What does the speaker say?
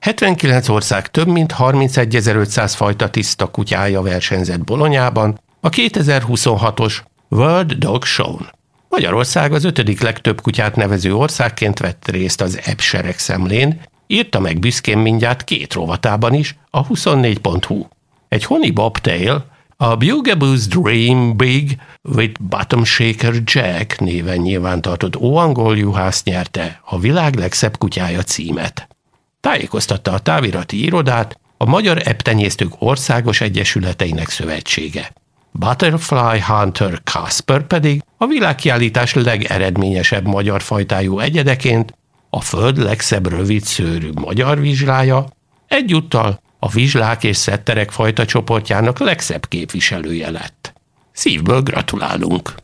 79 ország több mint 31.500 fajta tiszta kutyája versenyzett Bolonyában a 2026-os World Dog Show-n. Magyarország az 5. legtöbb kutyát nevező országként vett részt az EBS-seregszemlén, írta meg büszkén mindjárt 2 rovatában is a 24.hu. Egy Honey Bobtail, a Bugaboo's Dream Big with Bottom Shaker Jack néven nyilvántartott óangol juhász nyerte a világ legszebb kutyája címet. Tájékoztatta a távirati irodát a Magyar Ebbtenyésztők Országos Egyesületeinek Szövetsége. Butterfly Hunter Kasper pedig a világkiállítás legeredményesebb magyar fajtájú egyedeként a föld legszebb rövidszőrű magyar vizslája, egyúttal a vizslák és szetterek fajta csoportjának legszebb képviselője lett. Szívből gratulálunk!